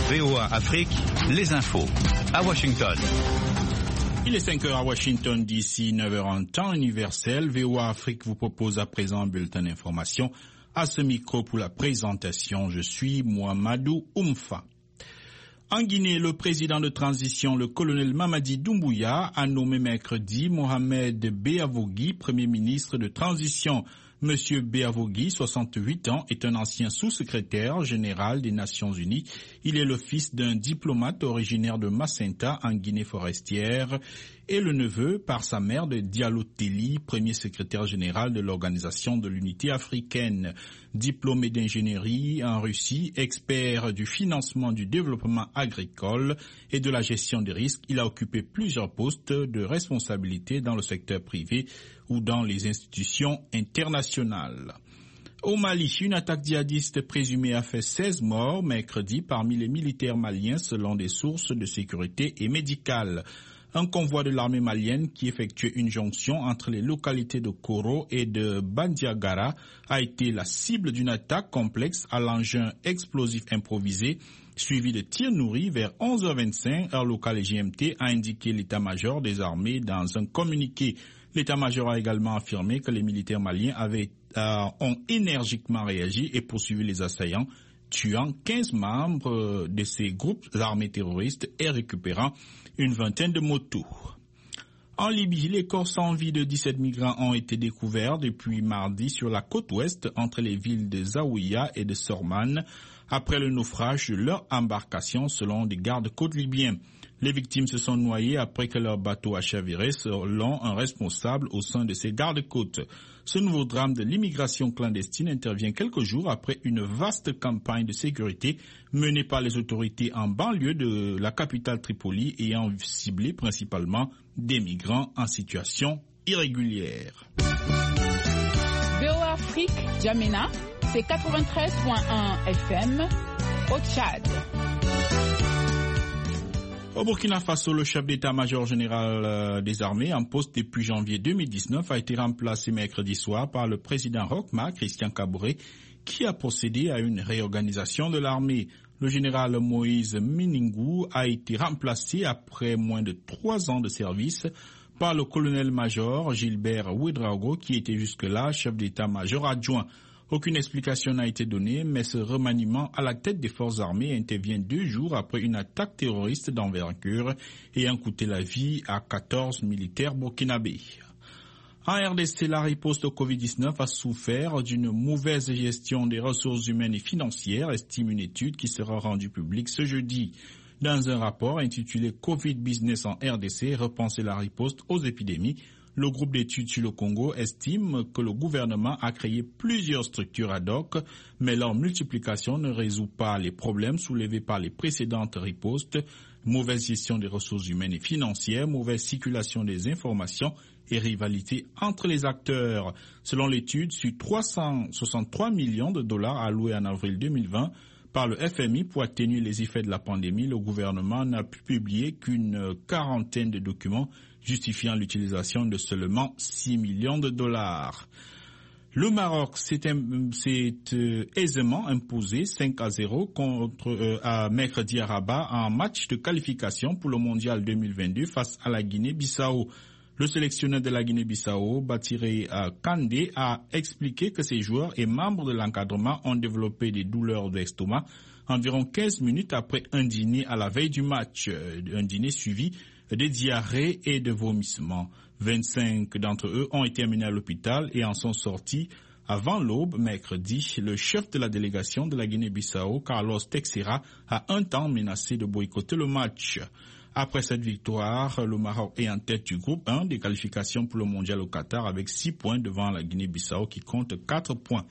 VOA Afrique, les infos. À Washington. Il est 5h à Washington, d'ici 9h en temps universel. VOA Afrique vous propose à présent un bulletin d'information. À ce micro pour la présentation, je suis Mohamedou Oumfa. En Guinée, le président de transition, le colonel Mamadi Doumbouya, a nommé mercredi Mohamed Beavogui, premier ministre de transition. Monsieur Beavogui, 68 ans, est un ancien sous-secrétaire général des Nations Unies. Il est le fils d'un diplomate originaire de Macenta, en Guinée forestière, et le neveu, par sa mère, de Diallo Telli, premier secrétaire général de l'Organisation de l'Unité africaine. Diplômé d'ingénierie en Russie, expert du financement du développement agricole et de la gestion des risques, il a occupé plusieurs postes de responsabilité dans le secteur privé ou dans les institutions internationales. Au Mali, une attaque djihadiste présumée a fait 16 morts mercredi parmi les militaires maliens selon des sources de sécurité et médicales. Un convoi de l'armée malienne qui effectuait une jonction entre les localités de Koro et de Bandiagara a été la cible d'une attaque complexe à l'engin explosif improvisé, suivi de tirs nourris vers 11h25, heure locale et GMT, a indiqué l'état-major des armées dans un communiqué. L'état-major a également affirmé que les militaires maliens ont énergiquement réagi et poursuivi les assaillants, tuant 15 membres de ces groupes armés terroristes et récupérant une vingtaine de motos. En Libye, les corps sans vie de 17 migrants ont été découverts depuis mardi sur la côte ouest entre les villes de Zaouïa et de Sorman après le naufrage de leur embarcation selon des gardes-côtes libyens. Les victimes se sont noyées après que leur bateau a chaviré selon un responsable au sein de ces gardes-côtes. Ce nouveau drame de l'immigration clandestine intervient quelques jours après une vaste campagne de sécurité menée par les autorités en banlieue de la capitale Tripoli ayant ciblé principalement des migrants en situation irrégulière. VOA Afrique, Djamena, c'est 93.1 FM au Tchad. Au Burkina Faso, le chef d'état-major général des armées en poste depuis janvier 2019 a été remplacé mercredi soir par le président Roch-Marc Christian Kaboré qui a procédé à une réorganisation de l'armée. Le général Moïse Miningou a été remplacé après moins de 3 ans de service par le colonel-major Gilbert Ouedraogo qui était jusque-là chef d'état-major adjoint. Aucune explication n'a été donnée, mais ce remaniement à la tête des forces armées intervient 2 jours après une attaque terroriste d'envergure ayant coûté la vie à 14 militaires burkinabés. En RDC, la riposte au Covid-19 a souffert d'une mauvaise gestion des ressources humaines et financières, estime une étude qui sera rendue publique ce jeudi. Dans un rapport intitulé Covid Business en RDC, repenser la riposte aux épidémies, le groupe d'études sur le Congo estime que le gouvernement a créé plusieurs structures ad hoc, mais leur multiplication ne résout pas les problèmes soulevés par les précédentes ripostes, mauvaise gestion des ressources humaines et financières, mauvaise circulation des informations et rivalité entre les acteurs. Selon l'étude, sur 363 millions de dollars alloués en avril 2020 par le FMI pour atténuer les effets de la pandémie, le gouvernement n'a pu publier qu'une quarantaine de documents justifiant l'utilisation de seulement 6 millions de dollars. Le Maroc s'est aisément imposé 5-0 contre mercredi à Rabat en match de qualification pour le Mondial 2022 face à la Guinée-Bissau. Le sélectionneur de la Guinée-Bissau, Batiré Kandé, a expliqué que ses joueurs et membres de l'encadrement ont développé des douleurs d'estomac environ 15 minutes après un dîner à la veille du match, un dîner suivi de diarrhées et de vomissements. 25 d'entre eux ont été amenés à l'hôpital et en sont sortis avant l'aube mercredi. Le chef de la délégation de la Guinée-Bissau, Carlos Texera, a un temps menacé de boycotter le match. Après cette victoire, le Maroc est en tête du groupe 1 des qualifications pour le mondial au Qatar avec 6 points devant la Guinée-Bissau qui compte 4 points.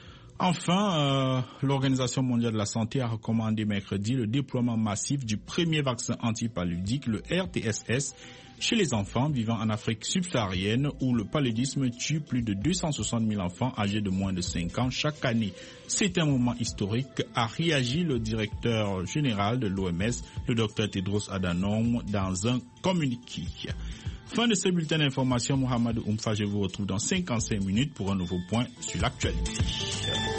Enfin, l'Organisation mondiale de la santé a recommandé mercredi le déploiement massif du premier vaccin antipaludique, le RTSS, chez les enfants vivant en Afrique subsaharienne où le paludisme tue plus de 260 000 enfants âgés de moins de 5 ans chaque année. C'est un moment historique, a réagi le directeur général de l'OMS, le Dr Tedros Adhanom, dans un communiqué. Fin de ce bulletin d'information, Mohamedou Oumfa, je vous retrouve dans 55 minutes pour un nouveau point sur l'actualité.